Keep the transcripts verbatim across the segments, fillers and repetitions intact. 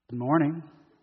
Good morning.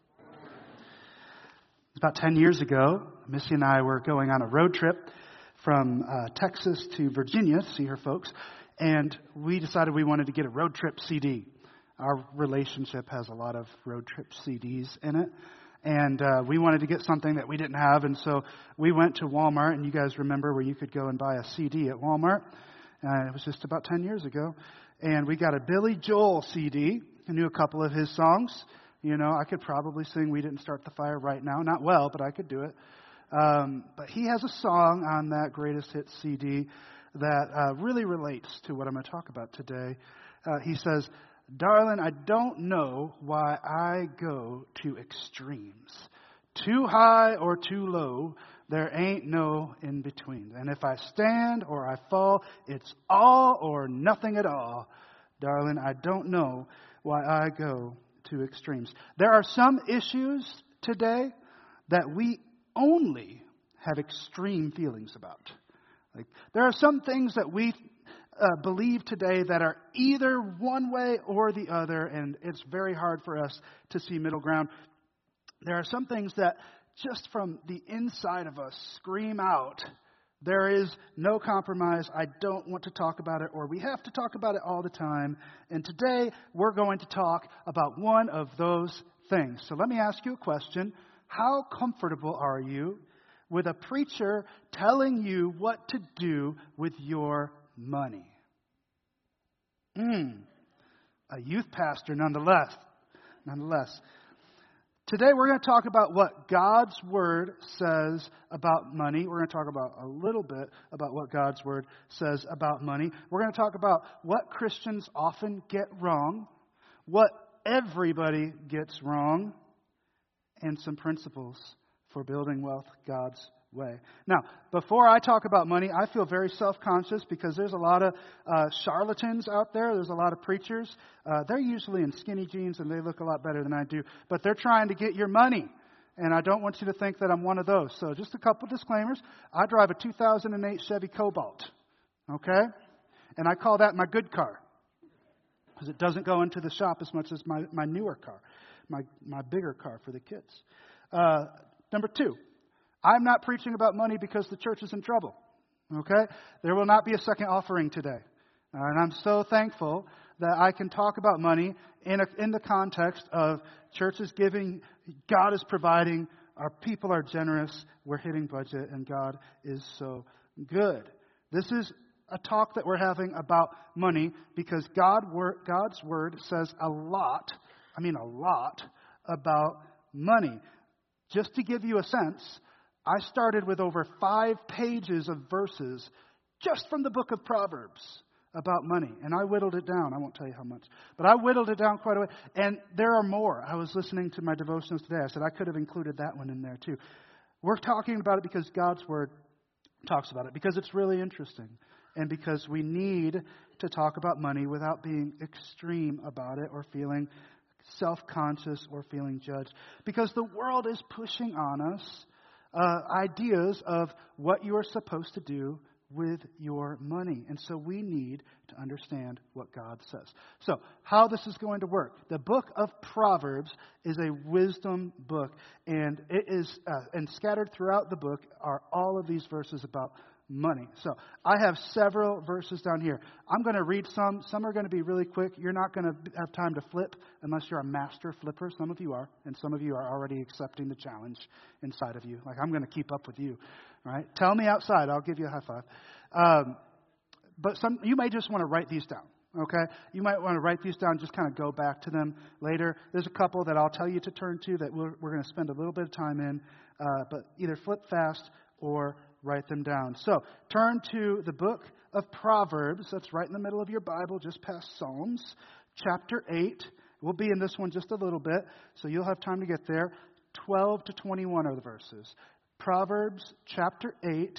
About ten years ago, Missy and I were going on a road trip from uh, Texas to Virginia to see her folks, and we decided we wanted to get a road trip C D. Our relationship has a lot of road trip C Ds in it, and uh, we wanted to get something that we didn't have, and so we went to Walmart, and you guys remember where you could go and buy a C D at Walmart. Uh, it was just about ten years ago, and we got a Billy Joel C D. I knew a couple of his songs. You know, I could probably sing We Didn't Start the Fire right now. Not well, but I could do it. Um, but he has a song on that greatest hits C D that uh, really relates to what I'm going to talk about today. Uh, he says, "Darling, I don't know why I go to extremes. Too high or too low, there ain't no in between. And if I stand or I fall, it's all or nothing at all. Darling, I don't know why I go to extremes." There are some issues today that we only have extreme feelings about. Like, there are some things that we uh, believe today that are either one way or the other, and it's very hard for us to see middle ground. There are some things that just from the inside of us scream out, there is no compromise, I don't want to talk about it, or we have to talk about it all the time. And today, we're going to talk about one of those things. So let me ask you a question. How comfortable are you with a preacher telling you what to do with your money? Mm, a youth pastor nonetheless. Nonetheless. Today we're going to talk about what God's Word says about money. We're going to talk about a little bit about what God's Word says about money. We're going to talk about what Christians often get wrong, what everybody gets wrong, and some principles for building wealth God's way. Now, before I talk about money, I feel very self-conscious because there's a lot of uh, charlatans out there. There's a lot of preachers. Uh, they're usually in skinny jeans and they look a lot better than I do. But they're trying to get your money. And I don't want you to think that I'm one of those. So just a couple disclaimers. I drive a two thousand eight Chevy Cobalt. Okay? And I call that my good car. Because it doesn't go into the shop as much as my, my newer car. My, my bigger car for the kids. Uh, number two. I'm not preaching about money because the church is in trouble, okay? There will not be a second offering today. Uh, and I'm so thankful that I can talk about money in a, in the context of churches giving, God is providing, our people are generous, we're hitting budget, and God is so good. This is a talk that we're having about money because God, God's Word says a lot, I mean a lot, about money. Just to give you a sense, I started with over five pages of verses just from the book of Proverbs about money. And I whittled it down. I won't tell you how much. But I whittled it down quite a way. And there are more. I was listening to my devotions today. I said I could have included that one in there too. We're talking about it because God's Word talks about it. Because it's really interesting. And because we need to talk about money without being extreme about it or feeling self-conscious or feeling judged. Because the world is pushing on us Uh, ideas of what you are supposed to do with your money. And so we need to understand what God says. So, how this is going to work. The book of Proverbs is a wisdom book. And it is, uh, and scattered throughout the book are all of these verses about money. So, I have several verses down here. I'm going to read some. Some are going to be really quick. You're not going to have time to flip unless you're a master flipper. Some of you are. And some of you are already accepting the challenge inside of you. Like, I'm going to keep up with you. Right? Tell me outside. I'll give you a high five. Um, but some you may just want to write these down. Okay? You might want to write these down, just kind of go back to them later. There's a couple that I'll tell you to turn to that we're, we're going to spend a little bit of time in. Uh, but either flip fast or write them down. So, turn to the book of Proverbs. That's right in the middle of your Bible, just past Psalms. Chapter eight. We'll be in this one just a little bit, so you'll have time to get there. twelve to twenty-one are the verses. Proverbs chapter eight,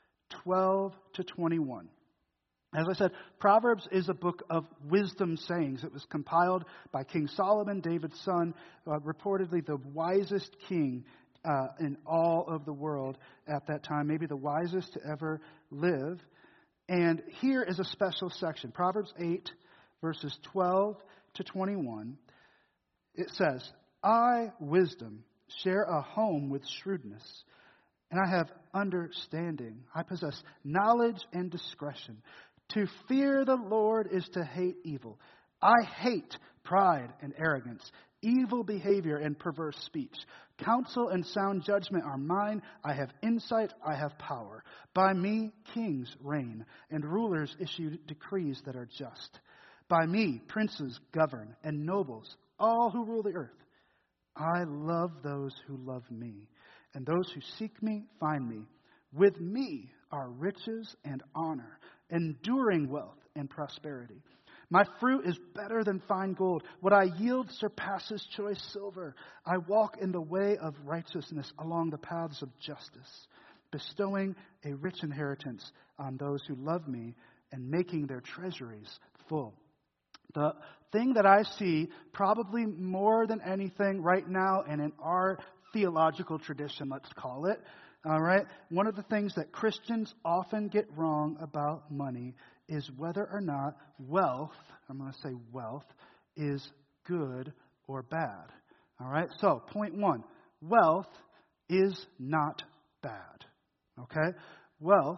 twelve to twenty-one. As I said, Proverbs is a book of wisdom sayings. It was compiled by King Solomon, David's son, uh, reportedly the wisest king Uh, in all of the world at that time, maybe the wisest to ever live. And here is a special section, Proverbs eight, verses twelve to twenty-one. It says, I, wisdom, share a home with shrewdness, and I have understanding. I possess knowledge and discretion. To fear the Lord is to hate evil. I hate pride and arrogance, evil behavior and perverse speech. Counsel and sound judgment are mine. I have insight. I have power. By me, kings reign, and rulers issue decrees that are just. By me, princes govern, and nobles, all who rule the earth. I love those who love me, and those who seek me find me. With me are riches and honor, enduring wealth and prosperity. My fruit is better than fine gold. What I yield surpasses choice silver. I walk in the way of righteousness along the paths of justice, bestowing a rich inheritance on those who love me and making their treasuries full. The thing that I see probably more than anything right now, and in our theological tradition, let's call it, all right, one of the things that Christians often get wrong about money is whether or not wealth, I'm going to say wealth, is good or bad. All right, so point one, wealth is not bad. Okay, wealth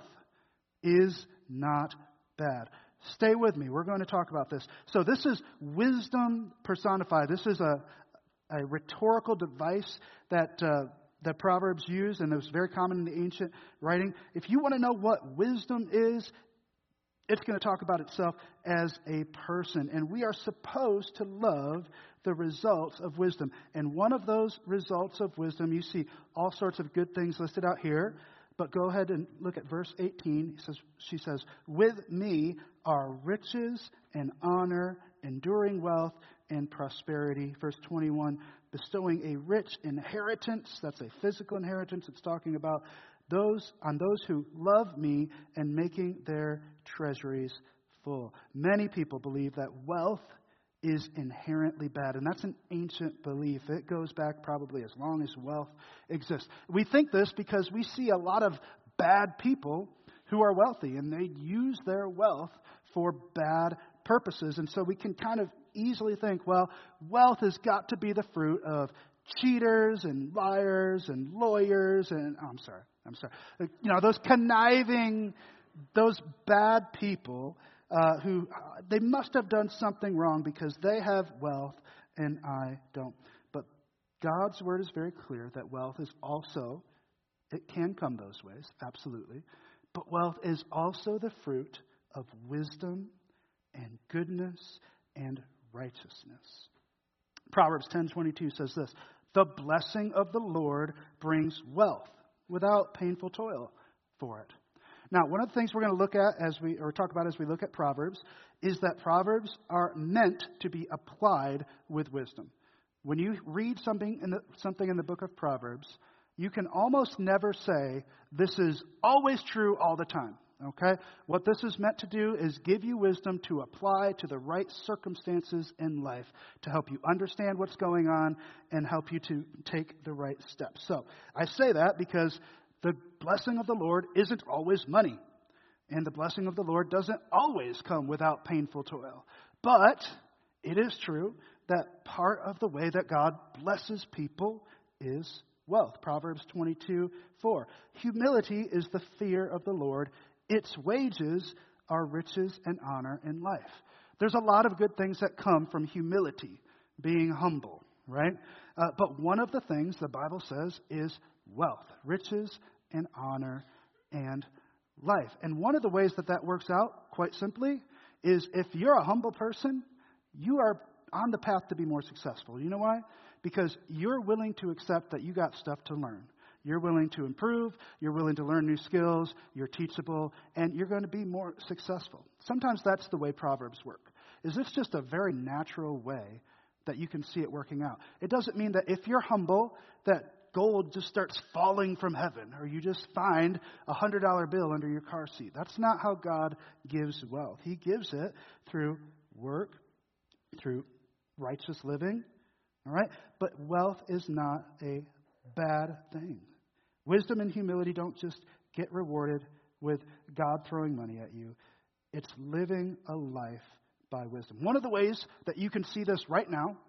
is not bad. Stay with me. We're going to talk about this. So this is wisdom personified. This is a, a rhetorical device that uh, that Proverbs use, and it was very common in the ancient writing. If you want to know what wisdom is, it's going to talk about itself as a person. And we are supposed to love the results of wisdom. And one of those results of wisdom, you see all sorts of good things listed out here. But go ahead and look at verse eighteen. He says, she says, with me are riches and honor, enduring wealth and prosperity. Verse twenty-one, bestowing a rich inheritance. That's a physical inheritance. It's talking about those on those who love me and making their treasuries full. Many people believe that wealth is inherently bad, and that's an ancient belief. It goes back probably as long as wealth exists. We think this because we see a lot of bad people who are wealthy, and they use their wealth for bad purposes. And so we can kind of easily think, well, wealth has got to be the fruit of cheaters and liars and lawyers and, oh, I'm sorry, I'm sorry. You know, those conniving, those bad people uh, who, uh, they must have done something wrong because they have wealth and I don't. But God's word is very clear that wealth is also, it can come those ways, absolutely. But wealth is also the fruit of wisdom and goodness and righteousness. Proverbs ten twenty-two says this, the blessing of the Lord brings wealth without painful toil for it. Now, one of the things we're going to look at as we, or talk about as we look at Proverbs, is that Proverbs are meant to be applied with wisdom. When you read something in the, something in the book of Proverbs, you can almost never say, this is always true all the time. Okay? What this is meant to do is give you wisdom to apply to the right circumstances in life to help you understand what's going on and help you to take the right steps. So I say that because the blessing of the Lord isn't always money. And the blessing of the Lord doesn't always come without painful toil. But it is true that part of the way that God blesses people is wealth. Proverbs twenty-two four. Humility is the fear of the Lord. Its wages are riches and honor in life. There's a lot of good things that come from humility, being humble, right? Uh, but one of the things the Bible says is wealth, riches and honor and life. And one of the ways that that works out, quite simply, is if you're a humble person, you are on the path to be more successful. You know why? Because you're willing to accept that you got stuff to learn. You're willing to improve, you're willing to learn new skills, you're teachable, and you're going to be more successful. Sometimes that's the way Proverbs work. Is it's just a very natural way that you can see it working out. It doesn't mean that if you're humble, that gold just starts falling from heaven, or you just find a one hundred dollar bill under your car seat. That's not how God gives wealth. He gives it through work, through righteous living, all right? But wealth is not a bad thing. Wisdom and humility don't just get rewarded with God throwing money at you. It's living a life by wisdom. One of the ways that you can see this right now,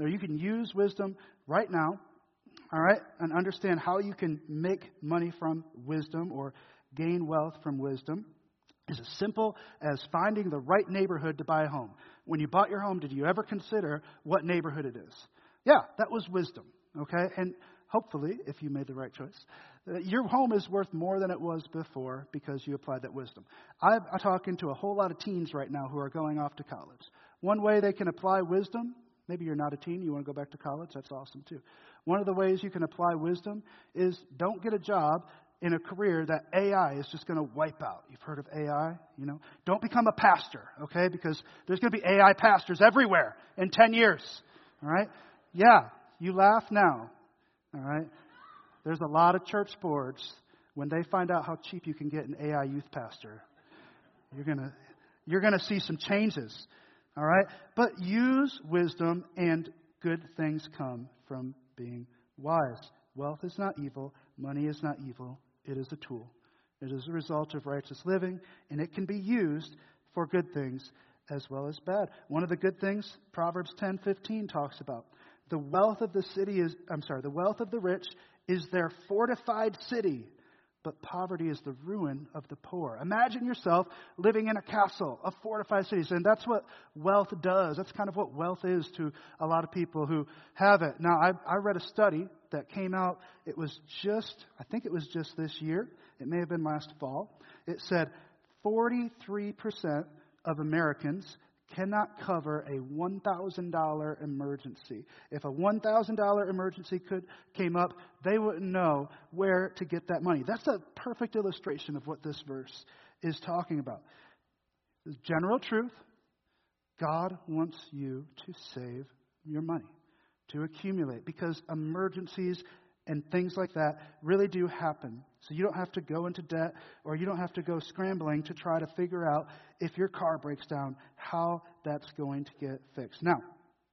Or you can use wisdom right now, all right, and understand how you can make money from wisdom or gain wealth from wisdom. Is as simple as finding the right neighborhood to buy a home. When you bought your home, did you ever consider what neighborhood it is? Yeah, that was wisdom, okay? And hopefully, if you made the right choice, uh, your home is worth more than it was before because you applied that wisdom. I, I'm talking to a whole lot of teens right now who are going off to college. One way they can apply wisdom, maybe you're not a teen, you want to go back to college, that's awesome too. One of the ways you can apply wisdom is don't get a job in a career that A I is just going to wipe out. You've heard of A I, you know? Don't become a pastor, okay? Because there's going to be A I pastors everywhere in ten years, all right? Yeah, you laugh now, all right? There's a lot of church boards, when they find out how cheap you can get an A I youth pastor, you're going to you're going to see some changes, all right? But use wisdom, and good things come from being wise. Wealth is not evil. Money is not evil. It is a tool. It is a result of righteous living, and it can be used for good things as well as bad. One of the good things Proverbs ten fifteen talks about. The wealth of the city is, I'm sorry, the wealth of the rich is their fortified city, but poverty is the ruin of the poor. Imagine yourself living in a castle of fortified cities, and that's what wealth does. That's kind of what wealth is to a lot of people who have it. Now, I, I read a study that came out. It was just, I think it was just this year. It may have been last fall. It said forty-three percent of Americans cannot cover a one thousand dollars emergency. If a one thousand dollars emergency could came up, they wouldn't know where to get that money. That's a perfect illustration of what this verse is talking about. The general truth, God wants you to save your money, to accumulate, because emergencies and things like that really do happen. So you don't have to go into debt, or you don't have to go scrambling to try to figure out if your car breaks down, how that's going to get fixed. Now,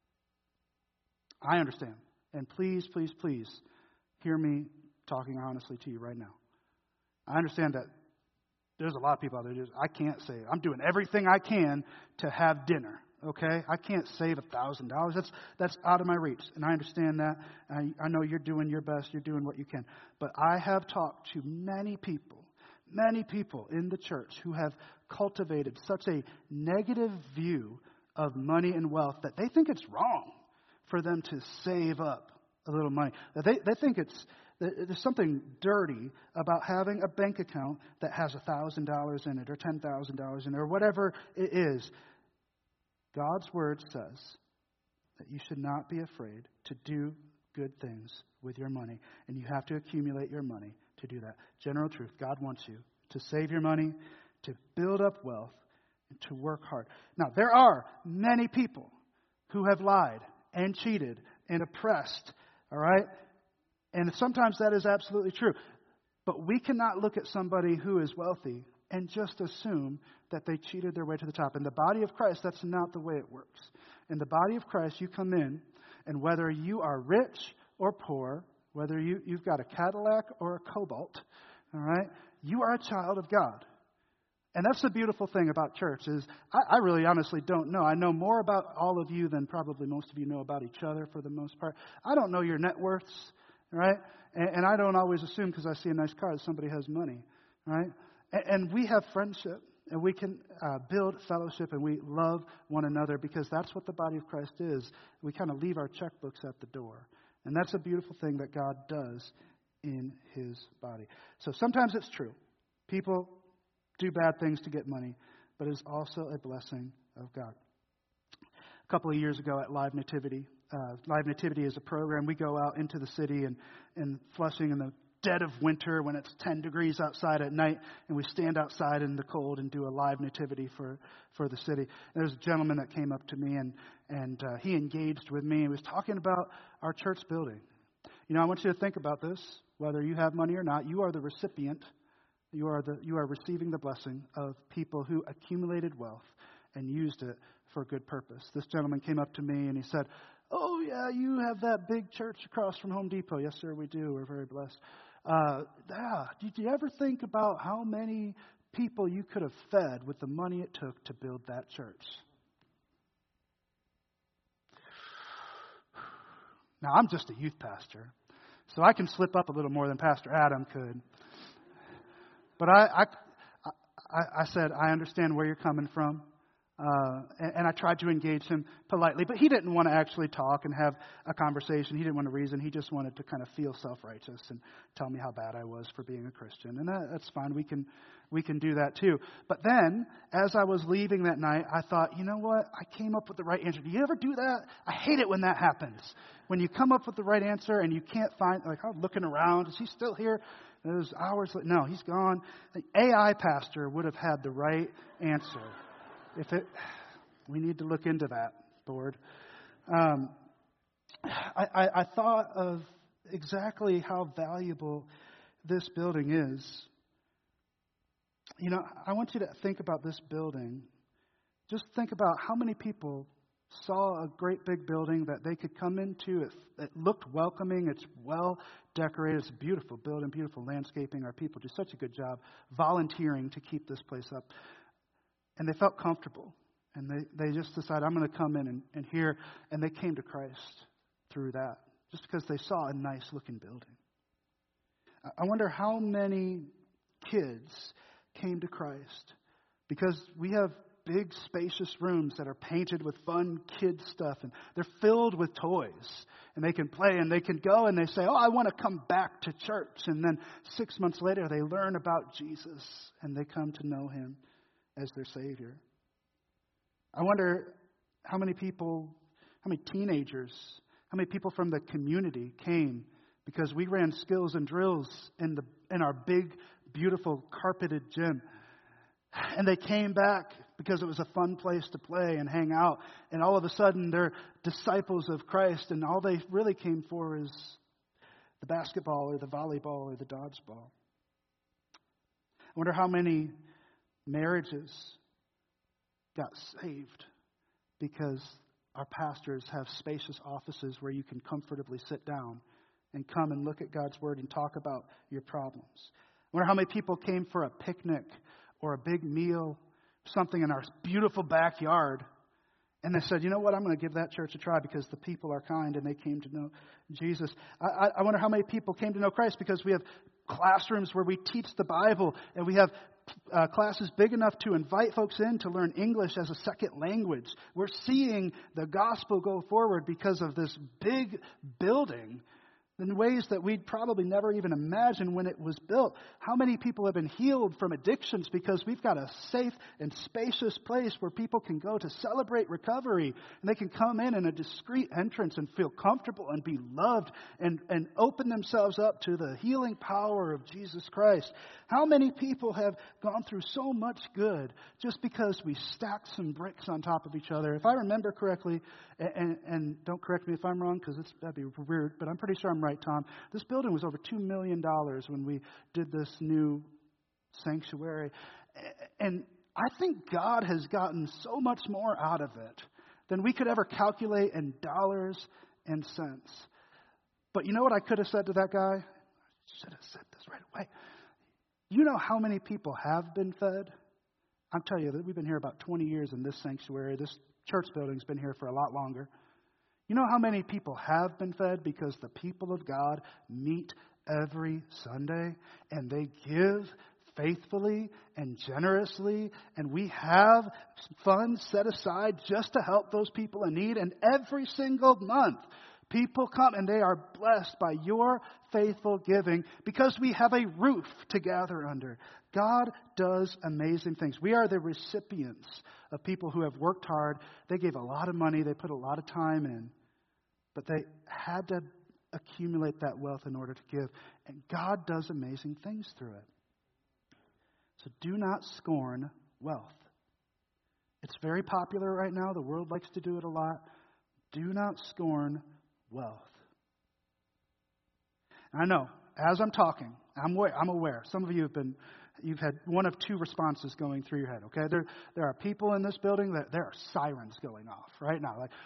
I understand. And please, please, please hear me talking honestly to you right now. I understand that there's a lot of people out there who just, I can't save. I'm doing everything I can to have dinner. Okay, I can't save a thousand dollars. That's that's out of my reach, and I understand that. I, I know you're doing your best. You're doing what you can. But I have talked to many people, many people in the church who have cultivated such a negative view of money and wealth that they think it's wrong for them to save up a little money. That they they think it's there's something dirty about having a bank account that has a thousand dollars in it, or ten thousand dollars in it, or whatever it is. God's word says that you should not be afraid to do good things with your money, and you have to accumulate your money to do that. General truth, God wants you to save your money, to build up wealth, and to work hard. Now, there are many people who have lied and cheated and oppressed, all right? And sometimes that is absolutely true. But we cannot look at somebody who is wealthy and just assume that they cheated their way to the top. In the body of Christ, that's not the way it works. In the body of Christ, you come in, and whether you are rich or poor, whether you, you've got a Cadillac or a Cobalt, all right, you are a child of God. And that's the beautiful thing about church is I, I really honestly don't know. I know more about all of you than probably most of you know about each other for the most part. I don't know your net worths, right? And, and I don't always assume because I see a nice car that somebody has money, right? And we have friendship, and we can uh, build fellowship, and we love one another because that's what the body of Christ is. We kind of leave our checkbooks at the door. And that's a beautiful thing that God does in his body. So sometimes it's true. People do bad things to get money, but it's also a blessing of God. A couple of years ago at Live Nativity, uh, Live Nativity is a program. We go out into the city and in Flushing in the dead of winter when it's ten degrees outside at night, and we stand outside in the cold and do a live nativity for, for the city. And there's a gentleman that came up to me, and, and uh, he engaged with me and was talking about our church building. You know, I want you to think about this. Whether you have money or not, you are the recipient. You are the you are receiving the blessing of people who accumulated wealth and used it for a good purpose. This gentleman came up to me and he said, "Oh, yeah, you have that big church across from Home Depot." Yes, sir, we do. We're very blessed. Uh, yeah, did you ever think about how many people you could have fed with the money it took to build that church? Now, I'm just a youth pastor, so I can slip up a little more than Pastor Adam could. But I, I, I, I said, I understand where you're coming from. Uh, and, and I tried to engage him politely, but he didn't want to actually talk and have a conversation. He didn't want to reason. He just wanted to kind of feel self-righteous and tell me how bad I was for being a Christian. And that, that's fine. We can we can do that too. But then, as I was leaving that night, I thought, you know what? I came up with the right answer. Do you ever do that? I hate it when that happens. When you come up with the right answer and you can't find, like, I'm looking around. Is he still here? There's hours. No, he's gone. The A I pastor would have had the right answer. If it, we need to look into that, Lord. Um, I, I, I thought of exactly how valuable this building is. You know, I want you to think about this building. Just think about how many people saw a great big building that they could come into. It, it looked welcoming. It's well decorated. It's a beautiful building, beautiful landscaping. Our people do such a good job volunteering to keep this place up. And they felt comfortable. And they, they just decided, I'm going to come in and, and hear. And they came to Christ through that. Just because they saw a nice looking building. I wonder how many kids came to Christ. Because we have big spacious rooms that are painted with fun kid stuff. And they're filled with toys. And they can play and they can go and they say, oh, I want to come back to church. And then six months later they learn about Jesus. And they come to know him as their Savior. I wonder how many people, how many teenagers, how many people from the community came because we ran skills and drills in the in our big, beautiful, carpeted gym. And they came back because it was a fun place to play and hang out. And all of a sudden, they're disciples of Christ. And all they really came for is the basketball or the volleyball or the dodgeball. I wonder how many marriages got saved because our pastors have spacious offices where you can comfortably sit down and come and look at God's Word and talk about your problems. I wonder how many people came for a picnic or a big meal, something in our beautiful backyard, and they said, you know what, I'm going to give that church a try because the people are kind and they came to know Jesus. I, I, I wonder how many people came to know Christ because we have classrooms where we teach the Bible and we have Uh, classes big enough to invite folks in to learn English as a second language. We're seeing the gospel go forward because of this big building in ways that we'd probably never even imagined when it was built. How many people have been healed from addictions because we've got a safe and spacious place where people can go to celebrate recovery, and they can come in in a discreet entrance and feel comfortable and be loved and, and open themselves up to the healing power of Jesus Christ. How many people have gone through so much good just because we stacked some bricks on top of each other? If I remember correctly, and, and, and don't correct me if I'm wrong because that'd be weird, but I'm pretty sure I'm right. Right, Tom. This building was over two million dollars when we did this new sanctuary. And I think God has gotten so much more out of it than we could ever calculate in dollars and cents. But you know what I could have said to that guy? I should have said this right away. You know how many people have been fed? I'll tell you that we've been here about twenty years in this sanctuary. This church building's been here for a lot longer. You know how many people have been fed because the people of God meet every Sunday and they give faithfully and generously, and we have funds set aside just to help those people in need, and every single month people come and they are blessed by your faithful giving because we have a roof to gather under. God does amazing things. We are the recipients of people who have worked hard. They gave a lot of money. They put a lot of time in. But they had to accumulate that wealth in order to give. And God does amazing things through it. So do not scorn wealth. It's very popular right now. The world likes to do it a lot. Do not scorn wealth. And I know, as I'm talking, I'm aware, I'm aware. Some of you have been, you've had one of two responses going through your head, okay? There, there are people in this building that there are sirens going off right now. Like,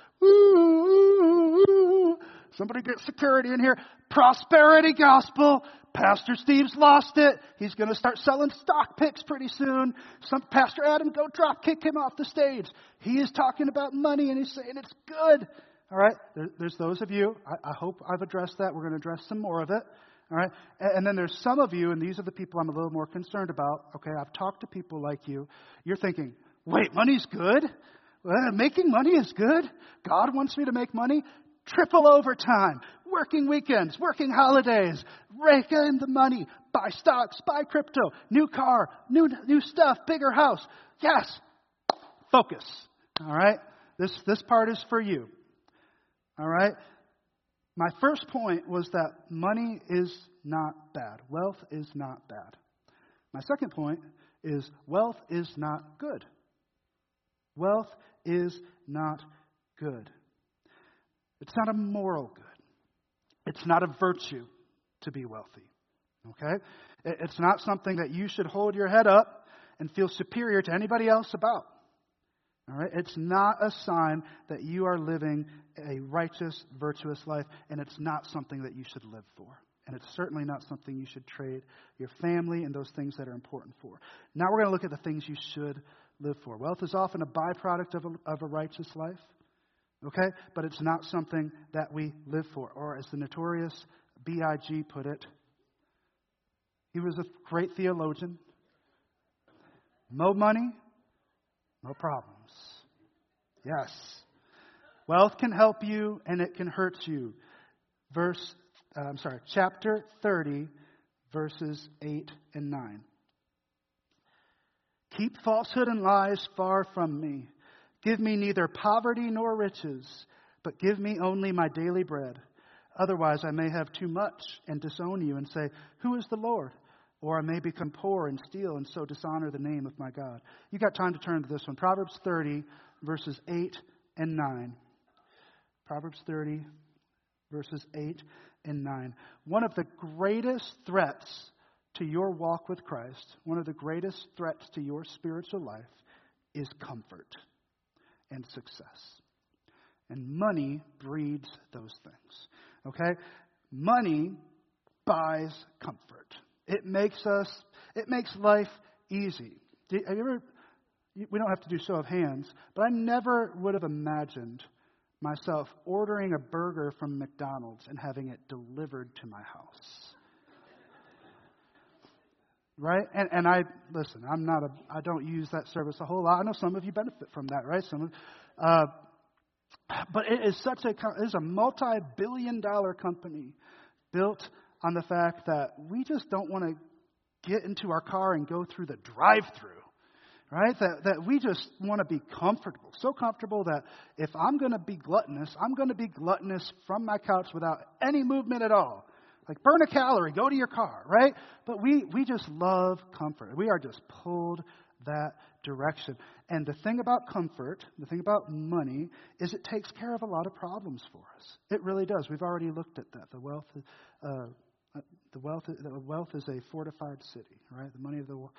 ooh, somebody get security in here. Prosperity gospel. Pastor Steve's lost it. He's going to start selling stock picks pretty soon. Some Pastor Adam, go drop kick him off the stage. He is talking about money and he's saying it's good. All right? There, there's those of you. I, I hope I've addressed that. We're going to address some more of it. All right? And, and then there's some of you, and these are the people I'm a little more concerned about. Okay, I've talked to people like you. You're thinking, wait, money's good? Well, making money is good? God wants me to make money? Triple overtime, working weekends, working holidays, rake in the money, buy stocks, buy crypto, new car, new new stuff, bigger house. Yes, focus. All right, this this part is for you. All right, my first point was that money is not bad. Wealth is not bad. My second point is wealth is not good. Wealth is not good. It's not a moral good. It's not a virtue to be wealthy. Okay? It's not something that you should hold your head up and feel superior to anybody else about. All right? It's not a sign that you are living a righteous, virtuous life, and it's not something that you should live for. And it's certainly not something you should trade your family and those things that are important for. Now we're going to look at the things you should live for. Wealth is often a byproduct of a, of a righteous life. Okay? But it's not something that we live for. Or as the notorious B I G put it, he was a great theologian. No money, no problems. Yes. Wealth can help you and it can hurt you. Verse, uh, I'm sorry, chapter thirty, verses eight and nine. Keep falsehood and lies far from me. Give me neither poverty nor riches, but give me only my daily bread. Otherwise I may have too much and disown you and say, who is the Lord? Or I may become poor and steal and so dishonor the name of my God. You got time to turn to this one. Proverbs thirty, verses eight and nine. Proverbs thirty, verses eight and nine. One of the greatest threats to your walk with Christ, one of the greatest threats to your spiritual life is comfort and success. And money breeds those things. Okay? Money buys comfort. It makes us, it makes life easy. Have you ever, we don't have to do show of hands, but I never would have imagined myself ordering a burger from McDonald's and having it delivered to my house. Right? And and I, listen, I'm not a, I don't use that service a whole lot. I know some of you benefit from that, right? Some of, uh, but it is such a, it is a multi-billion dollar company built on the fact that we just don't want to get into our car and go through the drive-through, right? That that we just want to be comfortable. So comfortable that if I'm going to be gluttonous, I'm going to be gluttonous from my couch without any movement at all. Like, burn a calorie, go to your car, right? But we, we just love comfort. We are just pulled that direction. And the thing about comfort, the thing about money, is it takes care of a lot of problems for us. It really does. We've already looked at that. The wealth, uh, the wealth, the wealth is a fortified city, right? The money of the world.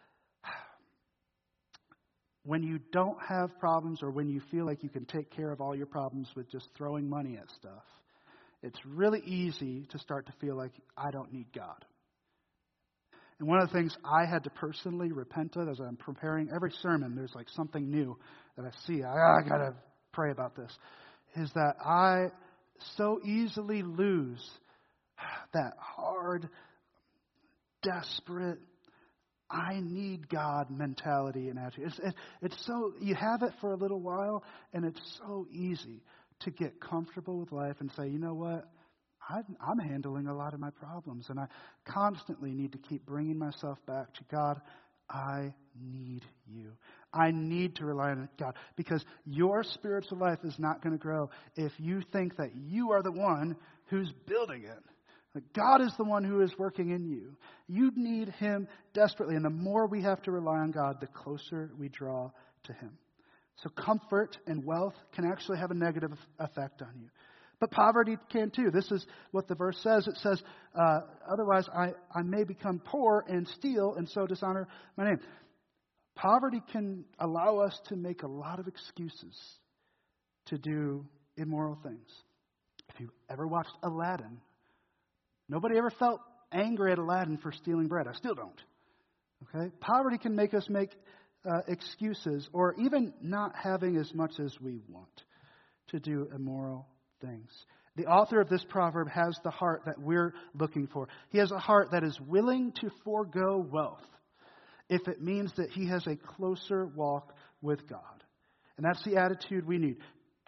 When you don't have problems, or when you feel like you can take care of all your problems with just throwing money at stuff, it's really easy to start to feel like I don't need God. And one of the things I had to personally repent of as I'm preparing every sermon, there's like something new that I see. I, I got to pray about this. Is that I so easily lose that hard, desperate, I need God mentality and attitude. It's, it, it's so, you have it for a little while, and it's so easy to get comfortable with life and say, you know what, I'm, I'm handling a lot of my problems, and I constantly need to keep bringing myself back to God. I need you. I need to rely on God, because your spiritual life is not going to grow if you think that you are the one who's building it. Like, God is the one who is working in you. You need Him desperately, and the more we have to rely on God, the closer we draw to Him. So comfort and wealth can actually have a negative effect on you. But poverty can too. This is what the verse says. It says, uh, otherwise I, I may become poor and steal and so dishonor my name. Poverty can allow us to make a lot of excuses to do immoral things. If you ever watched Aladdin, nobody ever felt angry at Aladdin for stealing bread. I still don't. Okay? Poverty can make us make Uh, excuses, or even not having as much as we want, to do immoral things. The author of this proverb has the heart that we're looking for. He has a heart that is willing to forego wealth if it means that he has a closer walk with God. And that's the attitude we need.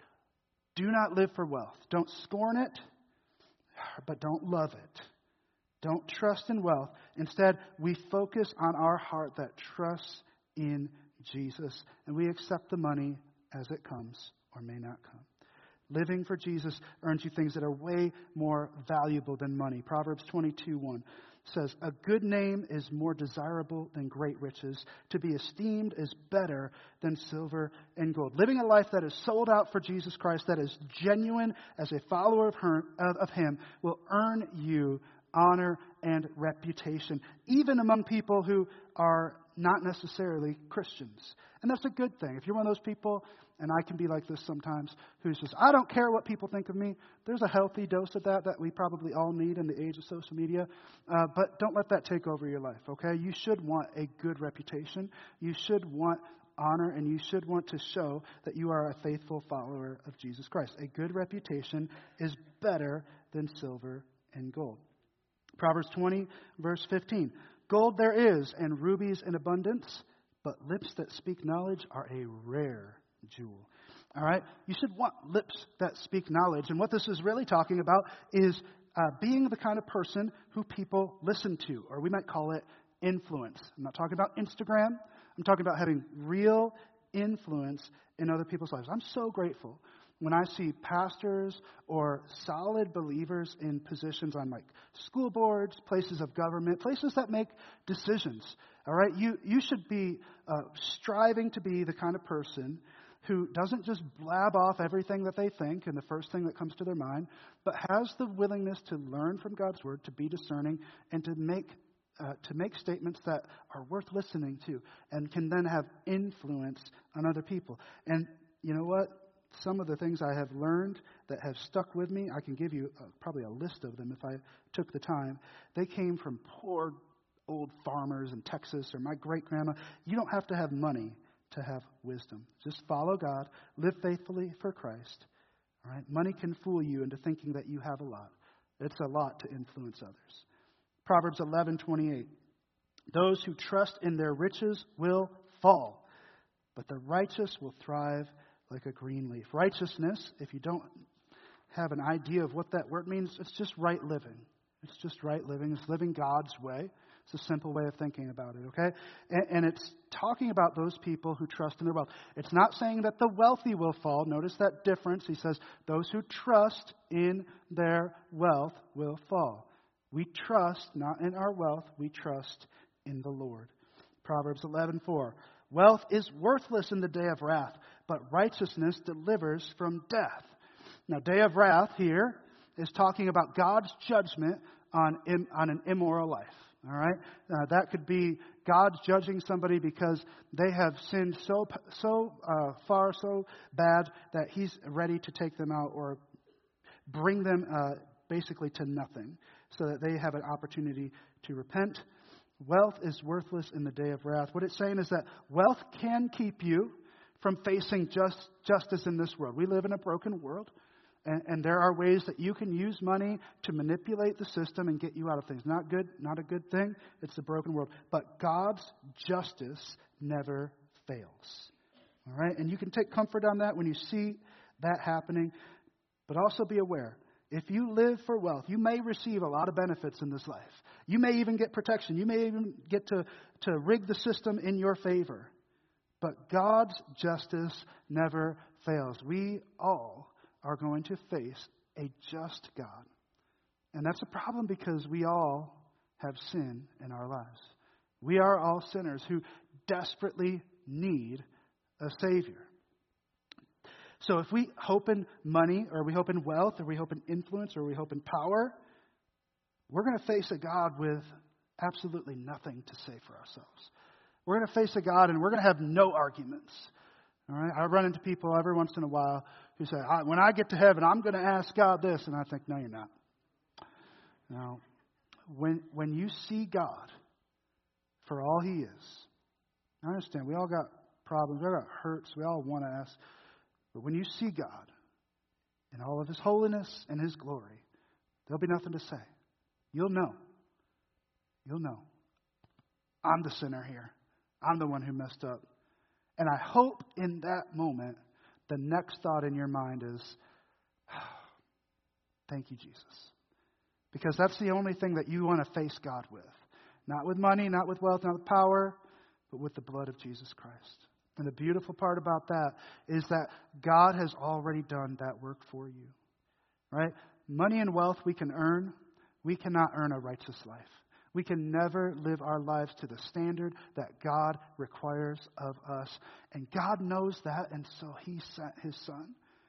Do not live for wealth. Don't scorn it, but don't love it. Don't trust in wealth. Instead, we focus on our heart that trusts in Jesus, and we accept the money as it comes or may not come. Living for Jesus earns you things that are way more valuable than money. Proverbs twenty-two one says, "A good name is more desirable than great riches. To be esteemed is better than silver and gold." Living a life that is sold out for Jesus Christ, that is genuine as a follower of, her, of Him, will earn you honor and reputation, even among people who are not necessarily Christians. And that's a good thing. If you're one of those people, and I can be like this sometimes, who says, I don't care what people think of me, there's a healthy dose of that that we probably all need in the age of social media. Uh, but don't let that take over your life, okay? You should want a good reputation. You should want honor, and you should want to show that you are a faithful follower of Jesus Christ. A good reputation is better than silver and gold. Proverbs twenty, verse fifteen. Gold there is, and rubies in abundance, but lips that speak knowledge are a rare jewel. All right? You should want lips that speak knowledge. And what this is really talking about is uh, being the kind of person who people listen to, or we might call it influence. I'm not talking about Instagram. I'm talking about having real influence in other people's lives. I'm so grateful when I see pastors or solid believers in positions on like school boards, places of government, places that make decisions. All right, you you should be uh, striving to be the kind of person who doesn't just blab off everything that they think and the first thing that comes to their mind, but has the willingness to learn from God's word, to be discerning, and to make uh, to make statements that are worth listening to, and can then have influence on other people. And you know what? Some of the things I have learned that have stuck with me, I can give you uh, probably a list of them if I took the time. They came from poor old farmers in Texas or my great-grandma. You don't have to have money to have wisdom. Just follow God. Live faithfully for Christ. All right? Money can fool you into thinking that you have a lot. It's a lot to influence others. Proverbs eleven twenty-eight. Those who trust in their riches will fall, but the righteous will thrive like a green leaf. Righteousness, if you don't have an idea of what that word means, it's just right living. It's just right living. It's living God's way. It's a simple way of thinking about it, okay? And, and it's talking about those people who trust in their wealth. It's not saying that the wealthy will fall. Notice that difference. He says those who trust in their wealth will fall. We trust not in our wealth. We trust in the Lord. Proverbs eleven four. Wealth is worthless in the day of wrath, but righteousness delivers from death. Now, day of wrath here is talking about God's judgment on, on an immoral life. All right? Uh, that could be God judging somebody because they have sinned so so uh, far, so bad that He's ready to take them out or bring them uh, basically to nothing so that they have an opportunity to repent. Wealth is worthless in the day of wrath. What it's saying is that wealth can keep you from facing just justice in this world. We live in a broken world, and, and there are ways that you can use money to manipulate the system and get you out of things. Not good, not a good thing. It's the broken world. But God's justice never fails. All right? And you can take comfort on that when you see that happening. But also be aware, if you live for wealth, you may receive a lot of benefits in this life. You may even get protection. You may even get to, to rig the system in your favor. But God's justice never fails. We all are going to face a just God. And that's a problem because we all have sin in our lives. We are all sinners who desperately need a Savior. So if we hope in money, or we hope in wealth, or we hope in influence, or we hope in power, we're going to face a God with absolutely nothing to say for ourselves. We're going to face a God and we're going to have no arguments. All right? I run into people every once in a while who say, I, when I get to heaven, I'm going to ask God this. And I think, no, you're not. Now, when, when you see God for all He is, I understand we all got problems, we all got hurts, we all want to ask. But when you see God in all of his holiness and his glory, there'll be nothing to say. You'll know. You'll know. I'm the sinner here. I'm the one who messed up. And I hope in that moment, the next thought in your mind is, thank you, Jesus. Because that's the only thing that you want to face God with. Not with money, not with wealth, not with power, but with the blood of Jesus Christ. And the beautiful part about that is that God has already done that work for you. Right? Money and wealth we can earn. We cannot earn a righteous life. We can never live our lives to the standard that God requires of us. And God knows that, and so he sent his son.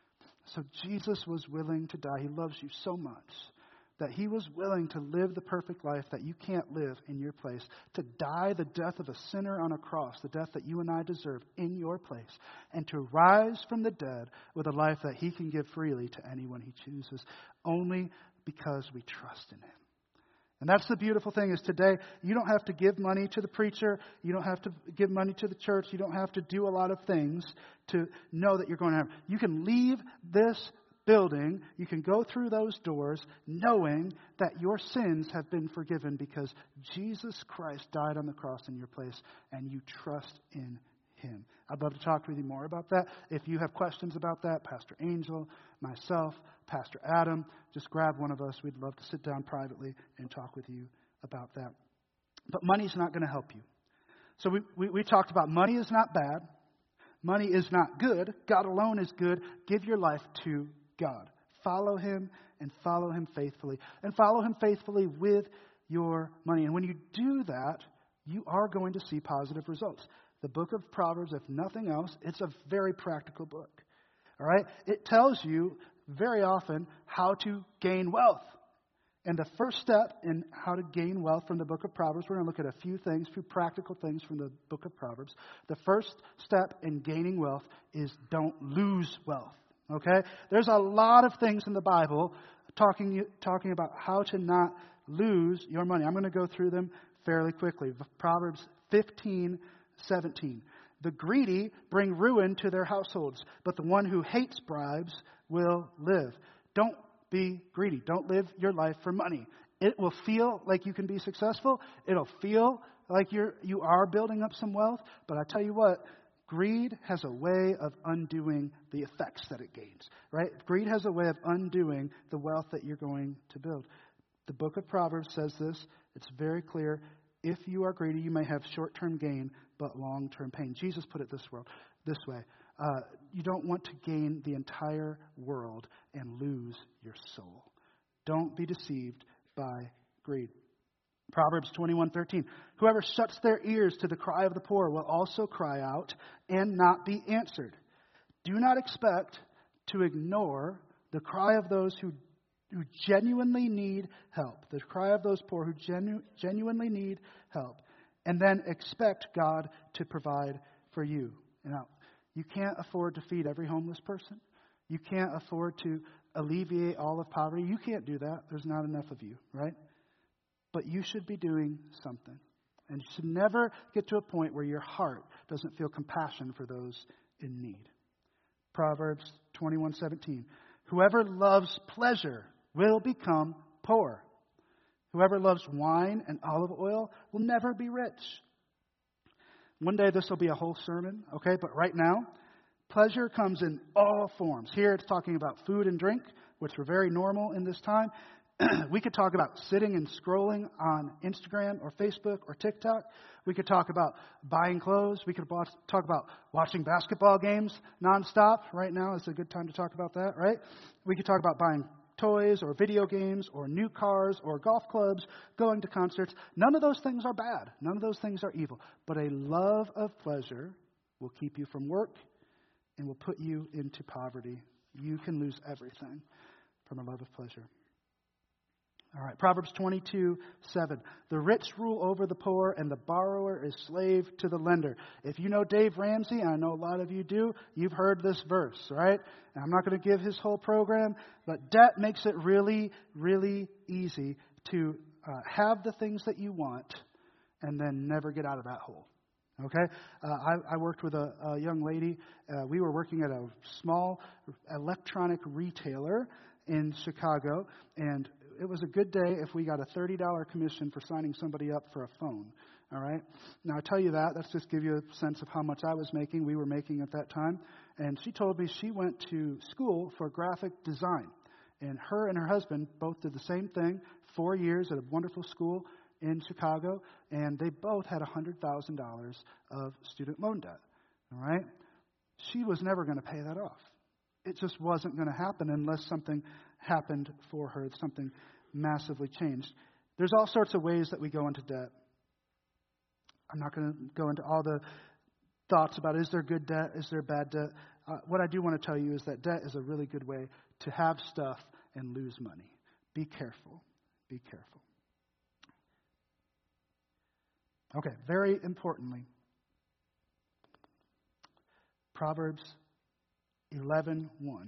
So Jesus was willing to die. He loves you so much that he was willing to live the perfect life that you can't live in your place, to die the death of a sinner on a cross, the death that you and I deserve in your place, and to rise from the dead with a life that he can give freely to anyone he chooses, only because we trust in him. And that's the beautiful thing is today, you don't have to give money to the preacher. You don't have to give money to the church. You don't have to do a lot of things to know that you're going to have. You can leave this building. You can go through those doors knowing that your sins have been forgiven because Jesus Christ died on the cross in your place and you trust in him. I'd love to talk with you more about that. If you have questions about that, Pastor Angel, myself, Pastor Adam, just grab one of us. We'd love to sit down privately and talk with you about that. But money's not going to help you. So we, we, we talked about money is not bad. Money is not good. God alone is good. Give your life to God. Follow him and follow him faithfully. And follow him faithfully with your money. And when you do that, you are going to see positive results. The book of Proverbs, if nothing else, it's a very practical book. All right? It tells you very often how to gain wealth. And the first step in how to gain wealth from the book of Proverbs, we're going to look at a few things, a few practical things from the book of Proverbs. The first step in gaining wealth is don't lose wealth. Okay? There's a lot of things in the Bible talking, talking about how to not lose your money. I'm going to go through them fairly quickly. Proverbs fifteen seventeen. The greedy bring ruin to their households, but the one who hates bribes will live. Don't be greedy. Don't live your life for money. It will feel like you can be successful. It'll feel like you're you are building up some wealth. But I tell you what, greed has a way of undoing the effects that it gains. Right? Greed has a way of undoing the wealth that you're going to build. The book of Proverbs says this. It's very clear. If you are greedy, you may have short-term gain, but long-term pain. Jesus put it this, world, this way. Uh, you don't want to gain the entire world and lose your soul. Don't be deceived by greed. Proverbs twenty-one thirteen. Whoever shuts their ears to the cry of the poor will also cry out and not be answered. Do not expect to ignore the cry of those who who genuinely need help. The cry of those poor who genu- genuinely need help. And then expect God to provide for you. Now, you can't afford to feed every homeless person. You can't afford to alleviate all of poverty. You can't do that. There's not enough of you, right? But you should be doing something. And you should never get to a point where your heart doesn't feel compassion for those in need. Proverbs twenty-one seventeen. Whoever loves pleasure will become poor. Whoever loves wine and olive oil will never be rich. One day this will be a whole sermon, okay? But right now, pleasure comes in all forms. Here it's talking about food and drink, which were very normal in this time. We could talk about sitting and scrolling on Instagram or Facebook or TikTok. We could talk about buying clothes. We could talk about watching basketball games nonstop. Right now is a good time to talk about that, right? We could talk about buying toys or video games or new cars or golf clubs, going to concerts. None of those things are bad. None of those things are evil. But a love of pleasure will keep you from work and will put you into poverty. You can lose everything from a love of pleasure. All right, Proverbs twenty-two seven. The rich rule over the poor, and the borrower is slave to the lender. If you know Dave Ramsey, and I know a lot of you do, you've heard this verse, right? And I'm not going to give his whole program, but debt makes it really, really easy to uh, have the things that you want and then never get out of that hole, Okay, uh, I, I worked with a, a young lady. Uh, we were working at a small electronic retailer in Chicago, and it was a good day if we got a thirty dollars commission for signing somebody up for a phone. All right. Now I tell you that. That's just give you a sense of how much I was making. We were making at that time, and she told me she went to school for graphic design, and her and her husband both did the same thing. Four years at a wonderful school in Chicago, and they both had one hundred thousand dollars of student loan debt. All right? She was never going to pay that off. It just wasn't going to happen unless something happened for her, something massively changed. There's all sorts of ways that we go into debt. I'm not going to go into all the thoughts about is there good debt, is there bad debt. Uh, what I do want to tell you is that debt is a really good way to have stuff and lose money. Be careful. Be careful. Okay, very importantly, Proverbs eleven one.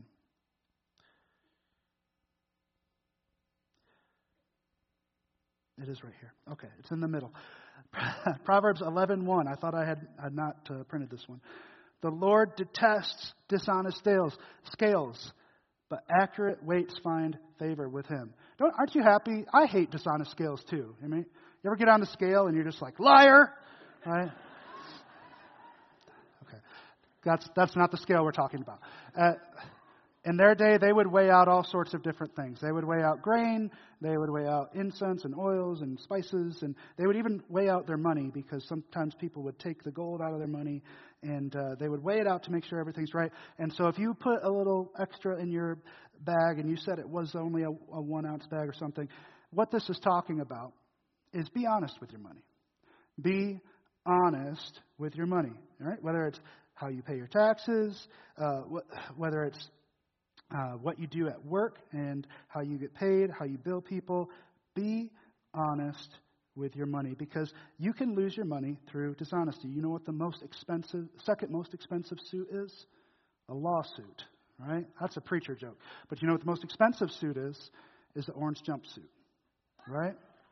It is right here. Okay, it's in the middle. Proverbs eleven one. I thought I had, had not uh, printed this one. The Lord detests dishonest scales, scales, but accurate weights find favor with him. Don't, aren't you happy? I hate dishonest scales too. I mean, you ever get on the scale and you're just like, liar? Right? Okay. That's that's not the scale we're talking about. Uh, in their day, they would weigh out all sorts of different things. They would weigh out grain. They would weigh out incense and oils and spices. And they would even weigh out their money because sometimes people would take the gold out of their money and uh, they would weigh it out to make sure everything's right. And so if you put a little extra in your bag and you said it was only a, a one ounce bag or something, what this is talking about is be honest with your money. Be honest with your money, all right? Whether it's how you pay your taxes, uh, wh- whether it's uh, what you do at work and how you get paid, how you bill people, be honest with your money because you can lose your money through dishonesty. You know what the most expensive, second most expensive suit is? A lawsuit, right? That's a preacher joke. But you know what the most expensive suit is? Is the orange jumpsuit, right?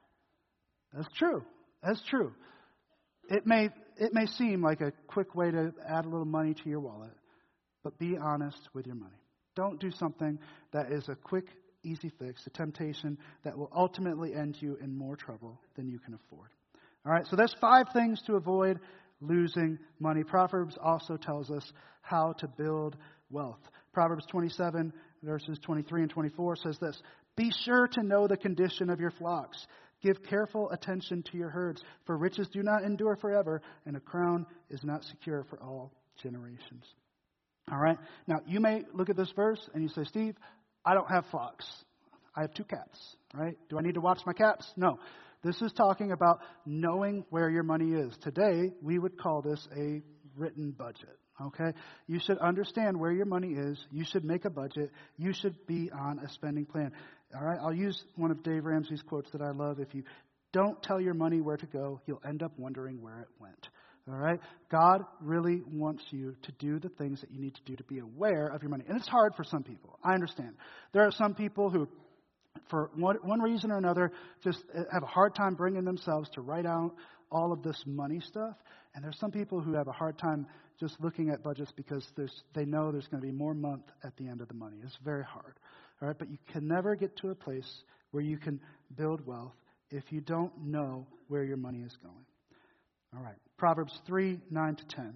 That's true. That's true. It may it may seem like a quick way to add a little money to your wallet, but be honest with your money. Don't do something that is a quick, easy fix, a temptation that will ultimately end you in more trouble than you can afford. All right, so there's five things to avoid losing money. Proverbs also tells us how to build wealth. Proverbs twenty-seven, verses twenty-three and twenty-four says this, "Be sure to know the condition of your flocks. Give careful attention to your herds, for riches do not endure forever, and a crown is not secure for all generations." All right. Now, you may look at this verse and you say, "Steve, I don't have flocks. I have two cats." Right? Do I need to watch my cats? No. This is talking about knowing where your money is. Today, we would call this a written budget. Okay? You should understand where your money is. You should make a budget. You should be on a spending plan. All right? I'll use one of Dave Ramsey's quotes that I love. If you don't tell your money where to go, you'll end up wondering where it went. All right? God really wants you to do the things that you need to do to be aware of your money. And it's hard for some people. I understand. There are some people who, for one, one reason or another, just have a hard time bringing themselves to write out all of this money stuff. And there's some people who have a hard time just looking at budgets because there's, they know there's going to be more month at the end of the money. It's very hard. All right? But you can never get to a place where you can build wealth if you don't know where your money is going. All right. Proverbs three, nine to ten.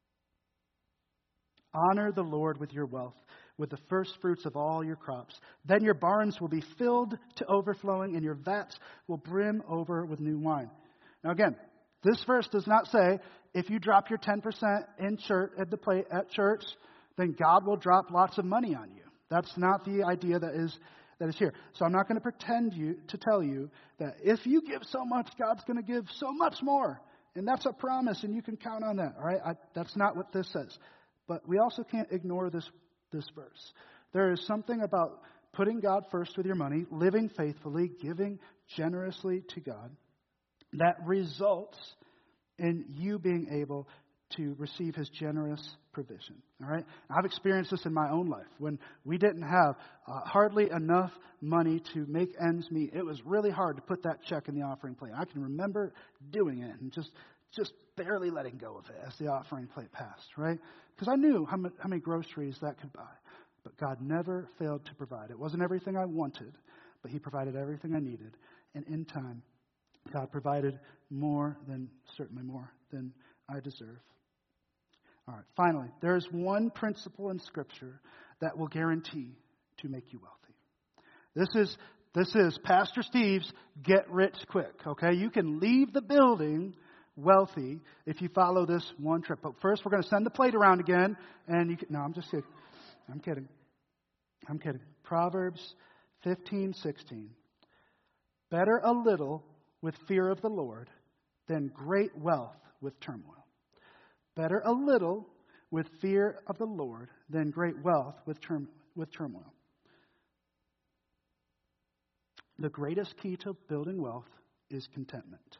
"Honor the Lord with your wealth, with the first fruits of all your crops. Then your barns will be filled to overflowing, and your vats will brim over with new wine." Now again, this verse does not say if you drop your ten percent in church at the plate at church, then God will drop lots of money on you. That's not the idea that is that is here. So I'm not going to pretend you to tell you that if you give so much, God's going to give so much more. And that's a promise, and you can count on that. All right, I, that's not what this says. But we also can't ignore this this verse. There is something about putting God first with your money, living faithfully, giving generously to God, that results in you being able to receive His generous provision. All right, I've experienced this in my own life when we didn't have uh, hardly enough money to make ends meet. It was really hard to put that check in the offering plate. I can remember doing it and just just barely letting go of it as the offering plate passed, right? Because I knew how many, how many groceries that could buy. But God never failed to provide. It wasn't everything I wanted, but he provided everything I needed. And in time, God provided more than, certainly more than I deserve. All right, finally, there is one principle in Scripture that will guarantee to make you wealthy. This is this is Pastor Steve's get rich quick, okay? You can leave the building wealthy if you follow this one trip. But first, we're going to send the plate around again. And you can, no, I'm just kidding. I'm kidding. I'm kidding. Proverbs fifteen sixteen. Better a little with fear of the Lord than great wealth with turmoil. Better a little with fear of the Lord than great wealth with, term, with turmoil. The greatest key to building wealth is contentment.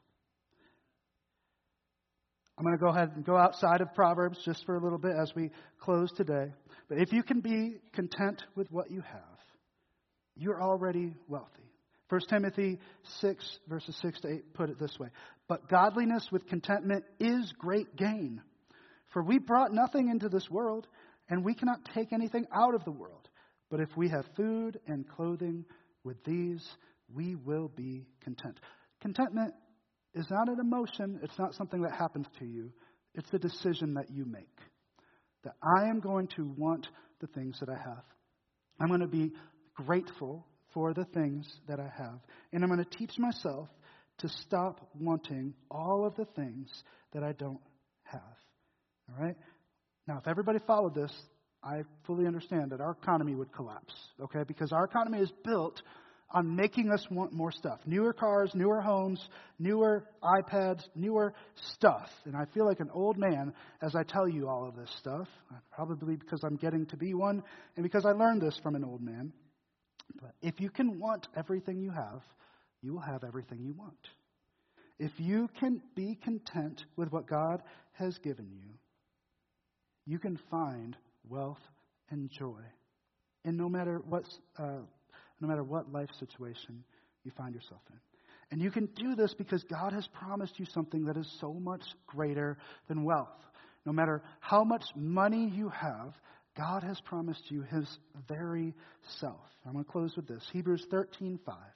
I'm going to go ahead and go outside of Proverbs just for a little bit as we close today. But if you can be content with what you have, you're already wealthy. First Timothy six, verses six to eight put it this way. But godliness with contentment is great gain. For we brought nothing into this world, and we cannot take anything out of the world. But if we have food and clothing, with these we will be content. Contentment is not an emotion. It's not something that happens to you. It's a decision that you make. That I am going to want the things that I have. I'm going to be grateful for the things that I have. And I'm going to teach myself to stop wanting all of the things that I don't have. All right? Now, if everybody followed this, I fully understand that our economy would collapse. Okay? Because our economy is built on making us want more stuff. Newer cars, newer homes, newer iPads, newer stuff. And I feel like an old man as I tell you all of this stuff. Probably because I'm getting to be one and because I learned this from an old man. But if you can want everything you have, you will have everything you want. If you can be content with what God has given you, you can find wealth and joy. And no matter what's... Uh, No matter what life situation you find yourself in. And you can do this because God has promised you something that is so much greater than wealth. No matter how much money you have, God has promised you his very self. I'm going to close with this. Hebrews thirteen five.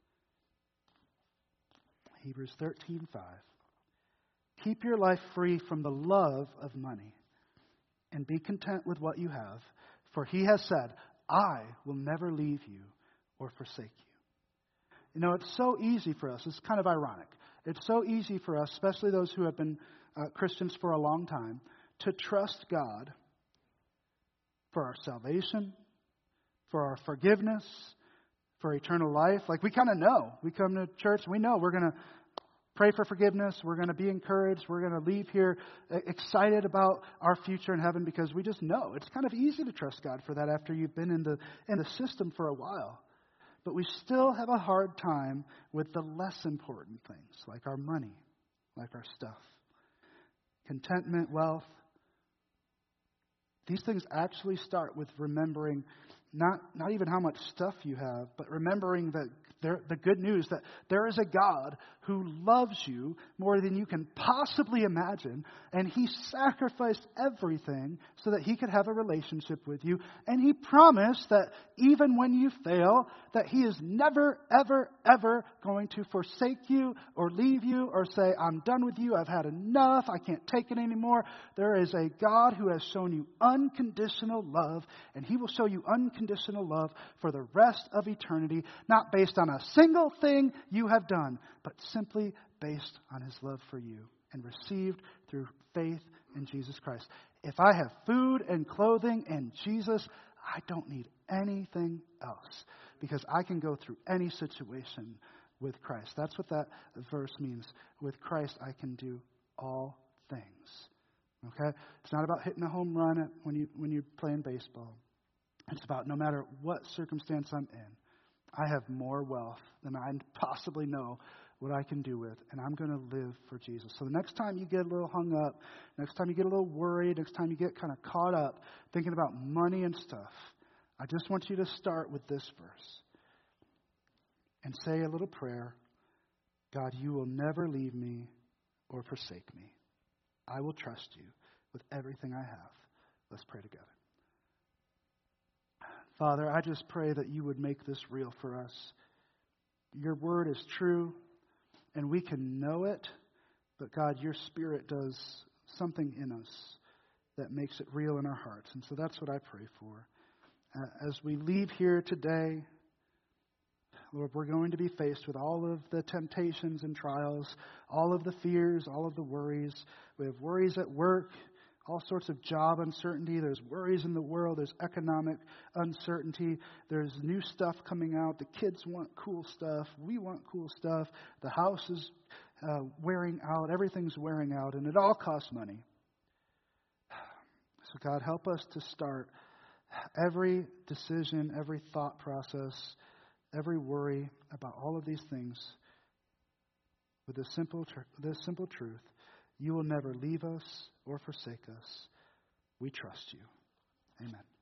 Hebrews thirteen five. Keep your life free from the love of money and be content with what you have. For he has said, I will never leave you or forsake you. You know, it's so easy for us. It's kind of ironic. It's so easy for us, especially those who have been uh, Christians for a long time, to trust God for our salvation, for our forgiveness, for eternal life. Like we kind of know. We come to church, we know we're going to pray for forgiveness. We're going to be encouraged. We're going to leave here excited about our future in heaven because we just know. It's kind of easy to trust God for that after you've been in the in the system for a while. But we still have a hard time with the less important things, like our money, like our stuff. Contentment, wealth. These things actually start with remembering not, not even how much stuff you have, but remembering that there, the good news that there is a God who loves you more than you can possibly imagine, and he sacrificed everything so that he could have a relationship with you, and he promised that even when you fail, that he is never, ever, ever going to forsake you or leave you or say, I'm done with you, I've had enough, I can't take it anymore. There is a God who has shown you unconditional love, and he will show you unconditional love for the rest of eternity, not based on a single thing you have done, but simply based on his love for you and received through faith in Jesus Christ. If I have food and clothing and Jesus, I don't need anything else because I can go through any situation with Christ. That's what that verse means. With Christ, I can do all things. Okay? It's not about hitting a home run when you when you're playing baseball. It's about no matter what circumstance I'm in, I have more wealth than I possibly know what I can do with, and I'm going to live for Jesus. So the next time you get a little hung up, next time you get a little worried, next time you get kind of caught up thinking about money and stuff, I just want you to start with this verse and say a little prayer. God, you will never leave me or forsake me. I will trust you with everything I have. Let's pray together. Father, I just pray that you would make this real for us. Your word is true, and we can know it, but God, your Spirit does something in us that makes it real in our hearts. And so that's what I pray for. Uh, as we leave here today, Lord, we're going to be faced with all of the temptations and trials, all of the fears, all of the worries. We have worries at work, all sorts of job uncertainty. There's worries in the world. There's economic uncertainty. There's new stuff coming out. The kids want cool stuff. We want cool stuff. The house is uh, wearing out. Everything's wearing out, and it all costs money. So God, help us to start every decision, every thought process, every worry about all of these things with this simple, tr- this simple truth. You will never leave us or forsake us. We trust you. Amen.